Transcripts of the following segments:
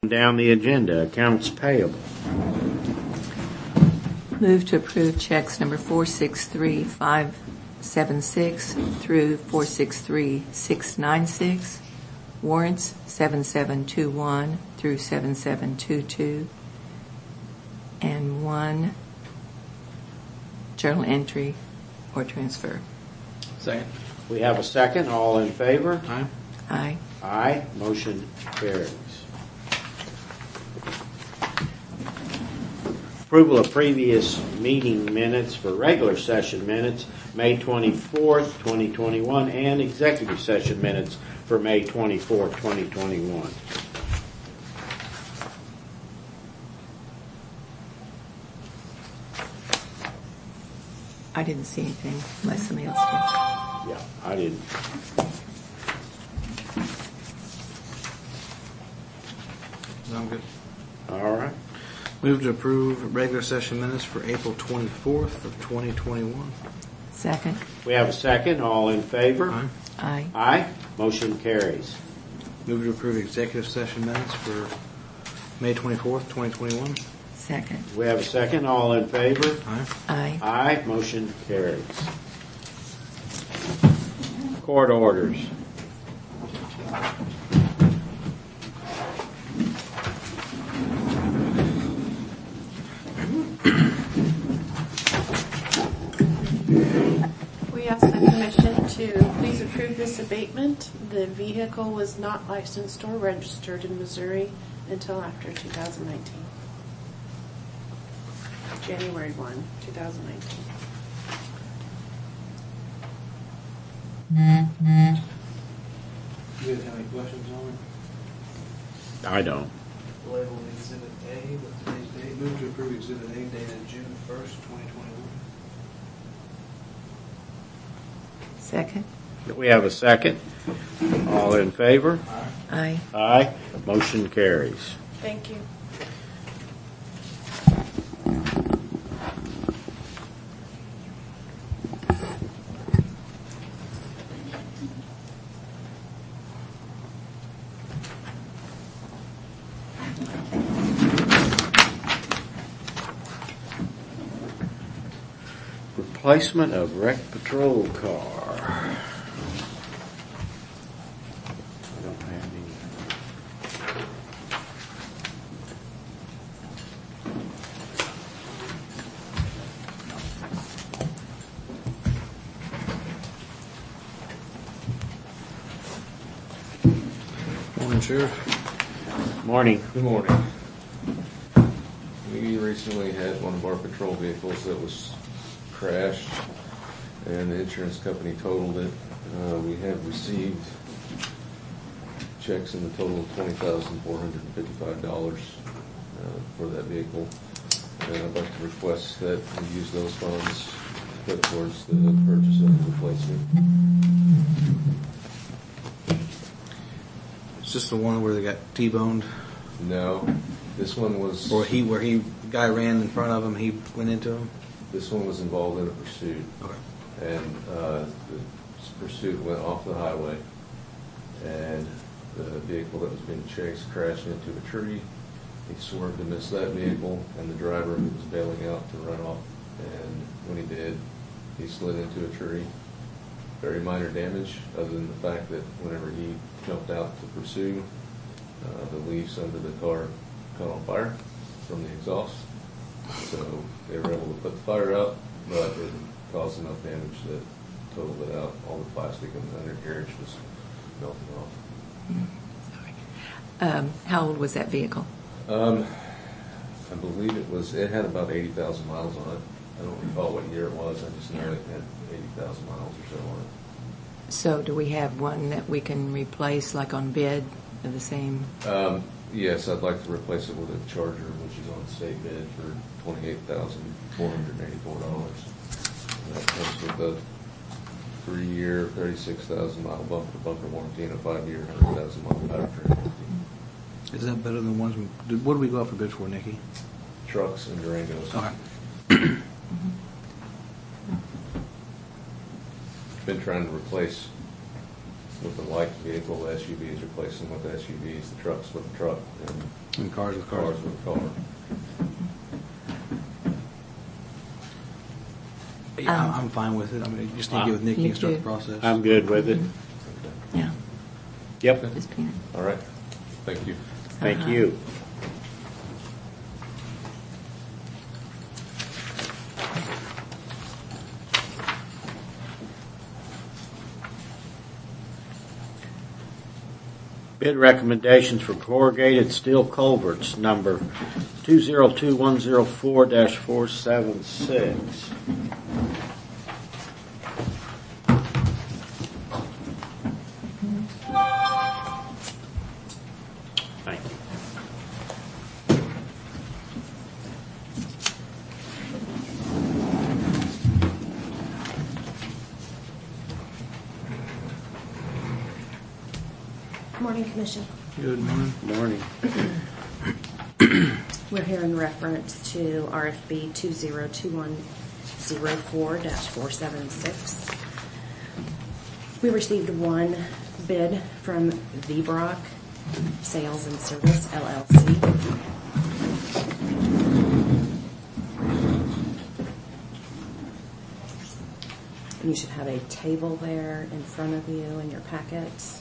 Down the agenda, accounts payable. Move to approve checks number 463576 through 463696, warrants 7721 through 7722, and one journal entry or transfer. Second. We have a second. All in favor? Aye. Aye. Aye. Motion carries. Approval of previous meeting minutes for regular session minutes, May 24th, 2021, and executive session minutes for May 24th, 2021. I didn't see anything unless somebody else did. Yeah, I didn't. I'm good. All right. Move to approve regular session minutes for April 24th of 2021. Second. We have a second. All in favor? Aye. Aye. Aye. Motion carries. Move to approve executive session minutes for May 24th, 2021. Second. We have a second. All in favor? Aye. Aye. Aye. Motion carries. Court orders. We ask the Commission to please approve this abatement. The vehicle was not licensed or registered in Missouri until after 2019. January 1, 2019. You guys have any questions on it? I don't. Label Exhibit A with today's date. Move to approve Exhibit A dated June 1st, 2021. Second. We have a second. All in favor? Aye. Aye. Motion carries. Thank you. Replacement of wreck patrol car. I don't have any. Morning, Sheriff. Morning. Good morning. We recently had one of our patrol vehicles that was crashed and the insurance company totaled it. We have received checks in the total of $20,455 for that vehicle. And I'd like to request that we use those funds to put towards the purchase of the replacement. Is this the one where they got T-boned? No, this one was... Or where the guy ran in front of him, he went into him? This one was involved in a pursuit. Okay. And the pursuit went off the highway, and the vehicle that was being chased crashed into a tree. He swerved to miss that vehicle, and the driver was bailing out to run off, and when he did, he slid into a tree. Very minor damage, other than the fact that whenever he jumped out to pursue, the leaves under the car caught on fire from the exhaust. So they were able to put the fire out, but it caused enough damage that totaled it out. All the plastic in the undercarriage was melting off. How old was that vehicle? I believe it had about 80,000 miles on it. I don't recall what year it was. I just know it had 80,000 miles or so on it. So do we have one that we can replace, like on bid, of the same? Yes, I'd like to replace it with a Charger, which is on state bid for $28,484. That comes with a 3-year, 36,000-mile bumper-to-bumper warranty and a 5-year, 100,000-mile powertrain warranty. Is that better than ones? What do we go out for bid for, Nikki? Trucks and Durangos. Okay. Been trying to replace with the light vehicle, the SUVs, replacing with the SUVs, the trucks with the truck, and And cars with cars. cars with cars. Yeah, I'm fine with it. I mean, you just need to get with Nikki Me and start too. the process. I'm good with it. Yeah, Yep, just peanut. All right, thank you. thank Uh-huh. you. Bid recommendations for corrugated steel culverts, number 202104-476. Thank you. Good morning, Commission. Good morning. Morning. We're here in reference to RFB 202104-476. We received one bid from VBrock Sales and Service, LLC. And you should have a table there in front of you in your packets.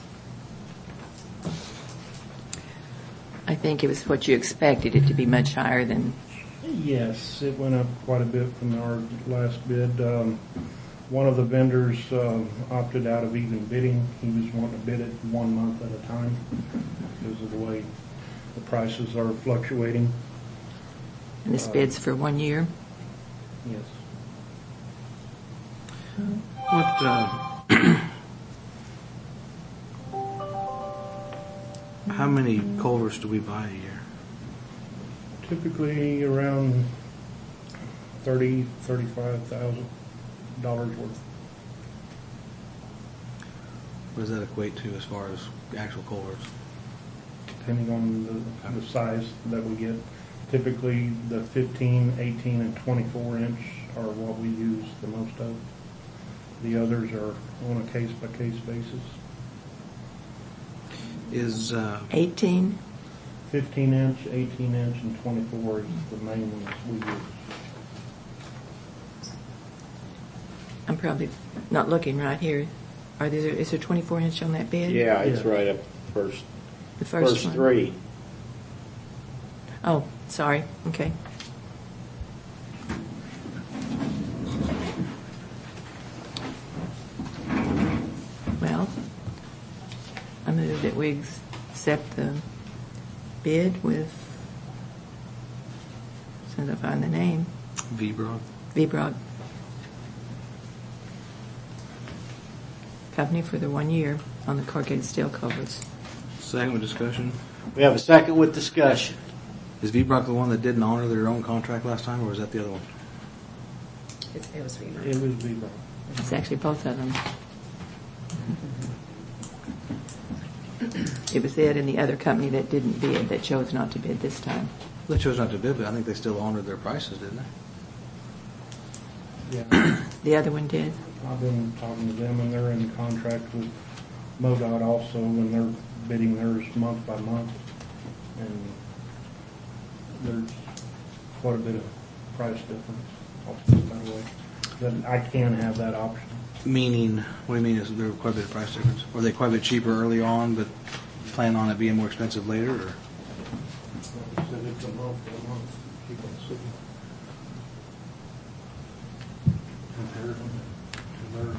I think it was what you expected it to be much higher than, Yes, it went up quite a bit from our last bid. One of the vendors opted out of even bidding. He was wanting to bid it 1 month at a time because of the way the prices are fluctuating. and this bid's for 1 year. Yes. What, how many culverts do we buy a year? Typically around $35,000 worth. What does that equate to as far as actual culverts? Depending on the size that we get. Typically, the 15, 18, and 24 inch are what we use the most of. The others are on a case-by-case basis. Is 18? 15 inch, 18 inch, and 24 is the main ones we use. I'm probably not looking right here. Is there 24 inch on that bid? Yeah, it's Yeah. right up first. The first one. three. Oh, sorry. Okay. Well, I move that we accept the bid with, as soon as I find the name, VBrock? VBrock Company for the 1 year on the corrugated steel covers. Second with discussion. We have a second with discussion. Is VBrock the one that didn't honor their own contract last time, or was that the other one? It was VBrock. It would be It's actually both of them. It was it and the other company that didn't bid, that chose not to bid this time. They chose not to bid, but I think they still honored their prices, didn't they? yeah. The other one did. I've been talking to them, and they're in contract with MoDOT also, and they're bidding theirs month by month. And there's quite a bit of price difference, I'll put it that way. That I can have that option. Meaning, what do you mean? Is there quite a bit of price difference? Were they quite a bit cheaper early on, but plan on it being more expensive later? Or? Like I said, it's a month by month. Keep on sitting. Compare them to theirs.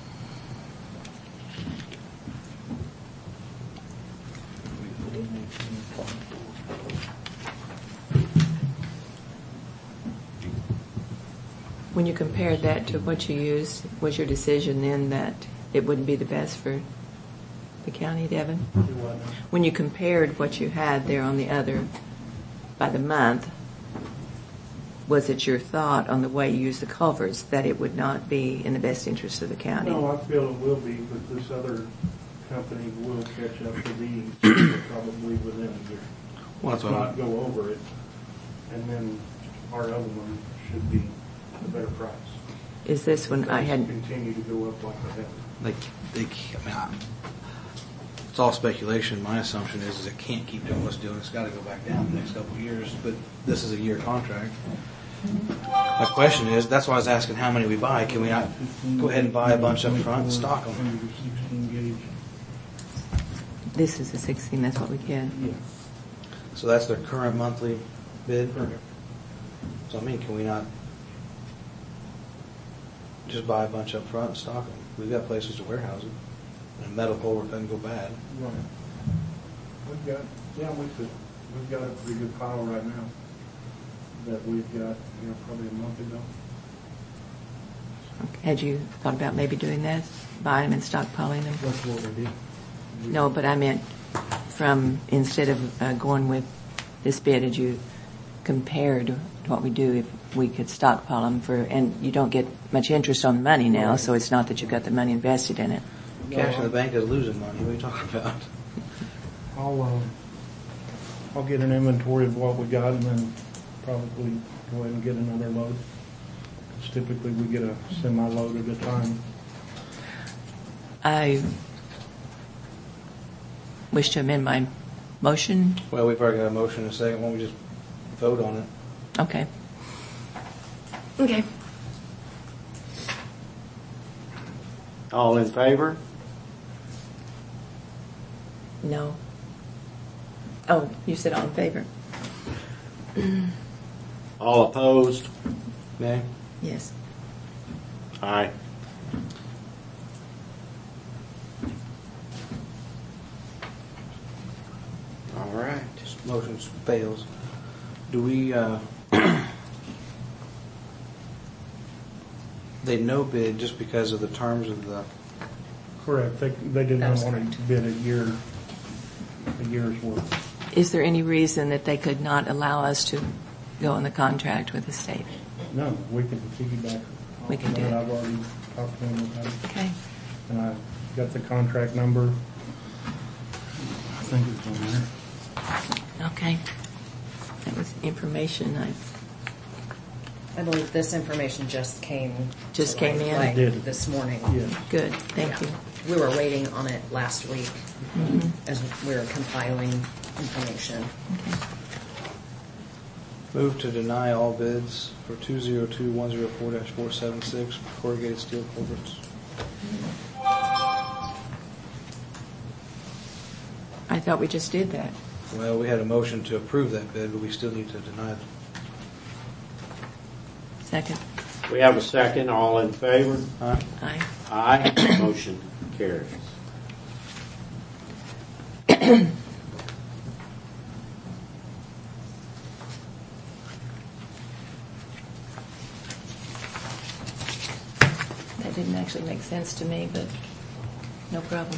When you compared that to what you used, was your decision then that it wouldn't be the best for the county, Devin? Do what now? When you compared what you had there on the other by the month, was it your thought on the way you use the culverts that it would not be in the best interest of the county? No, I feel it will be, but this other company will catch up to these probably within a year. Well, that's Let's what not go over it, and then our other one should be a better price. Is this one I Those hadn't? continue to go up like they have. Like, I mean, It's all speculation. My assumption is it can't keep doing what's doing. It's got to go back down the next couple of years. But this is a year contract. My question is, that's why I was asking how many we buy. Can we not go ahead and buy a bunch up front and stock them? 116 gauge. This is a 16, that's what we get. Yeah. So that's their current monthly bid? So I mean, can we not just buy a bunch up front and stock them? We've got places to warehouse them. And metal culvert doesn't go bad. Right. We've got a pretty good pile right now that we've got, probably a month ago. Had you thought about maybe doing that? Buying them and stockpiling them? That's what we did. No, but I meant from, instead of going with this bid, had you compared what we do if we could stockpile them and you don't get much interest on the money now, so it's not that you've got the money invested in it. Cash in the bank is losing money. What are you talking about? I'll get an inventory of what we got and then probably go ahead and get another load. 'Cause typically we get a semi-load at a time. I wish to amend my motion. Well, we've already got a motion in a second. Why don't we just vote on it? Okay. Okay. All in favor? No. Oh, you said all in favor? All opposed? Nay? Yes. Aye. All right. Motion fails. Do we, they no bid just because of the terms of the, Correct. They did not That's want to bid a year's worth. Is there any reason that they could not allow us to go in the contract with the state? No, we can piggyback. We can off do that. it. I've already talked to them about it. Okay. And I got the contract number. I think it's on there. Okay. That was information I believe this information just came. Just to came light, in? like, It did. this morning. Yeah. Good. Thank you. We were waiting on it last week Mm-hmm. as we were compiling information. move to deny all bids for 202104-476 for corrugated steel culverts. I thought we just did that. Well, we had a motion to approve that bid, but we still need to deny it. Second. We have a second. All in favor? Huh? Aye. Aye. Motion carries. That didn't actually make sense to me, but no problem.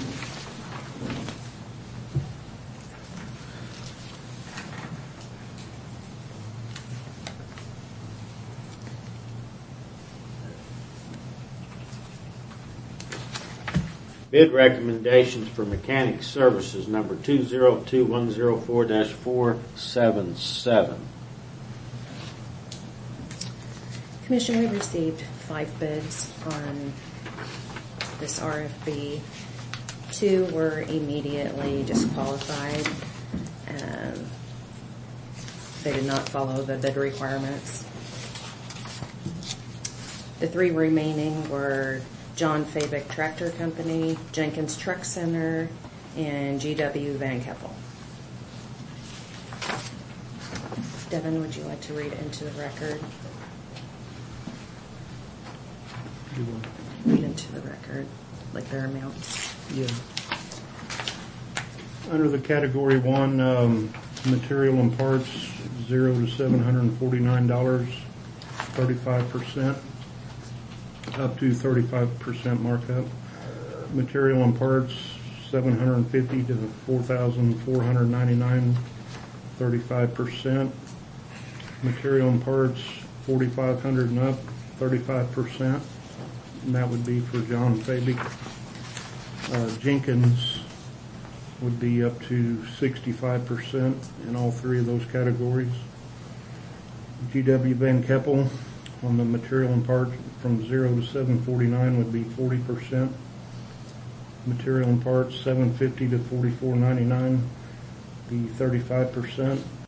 Bid recommendations for mechanic services, number 202104-477. Commission, we received 5 bids on this RFP. 2 were immediately disqualified. They did not follow the bid requirements. The 3 remaining were John Fabic Tractor Company, Jenkins Truck Center, and GW Van Keppel. Devin, would you like to read it into the record? Read into the record, like their amounts. Yeah. Under the category 1, material and parts, $0 to $749, 35%, up to 35% markup. Material and parts, $750 to $4,499, 35%. Material and parts, $4,500 and up, 35%. And that would be for John Fabic. Jenkins would be up to 65% in all 3 of those categories. GW Van Keppel on the material and parts from $0 to $749 would be 40%. Material and parts, $750 to $44.99, be 35%.